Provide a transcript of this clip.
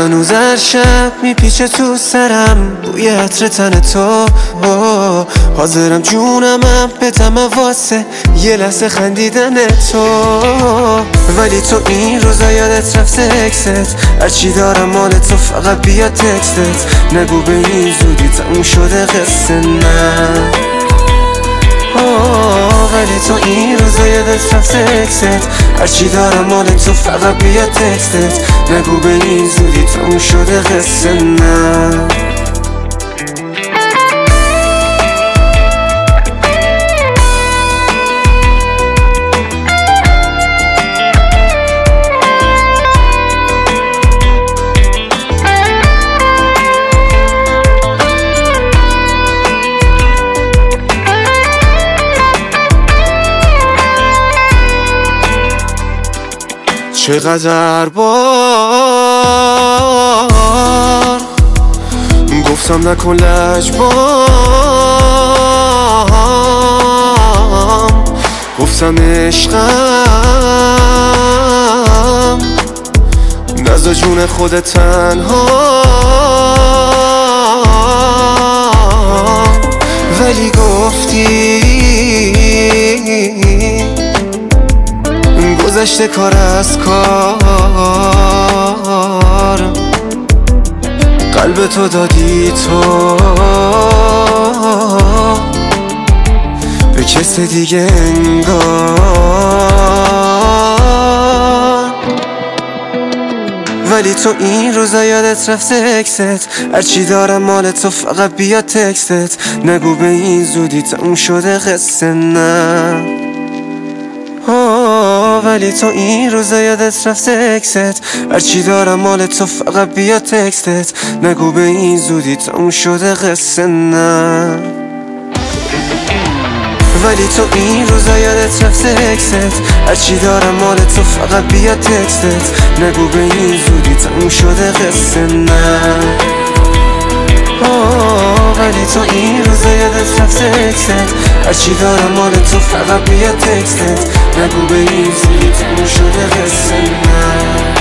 هنوز هر شب میپیچه تو سرم بوی عطر تن تو. حاضرم جونمم بدم واسه یه لحظه خندیدن تو. ولی تو این روزا یادت رفت سکست، هرچی دارم مال تو فقط بیا تکستت. نگو به این زودی تموم شده قصه نه. ولی تو این روزا یادت رفت سکست، هرچی دارم مال تو فقط بیا تکستت. نگو به این زودی تموم شده قصه نه. چقدر بار گفتم نکن لجبام، گفتم عشقم نزا جون خود تنها. ولی گفتی گذشته کار از کار، قلب تو دادی تو به کس دیگه انگار. ولی تو این روزا یادت رفت سکست، هرچی دارم مال تو فقط بیا تکستت. نگو به این زودی تموم شده قصه نه. ولی تو این روزا یادت رفت سکست، هرچی دارم مال تو فقط بیا تکستت. نگو به این زودی تموم شده قصه نه. ولی تو این روزا یادت رفت سکست، هرچی دارم مال تو فقط بیا تکستت. نگو به این زودی تموم شده قصه نه. ولی تو این روزا یادت رفت سکست، هرچی دارم مال تو فقط بیا تکستت. نگو به این زودی تموم شده قصه نه.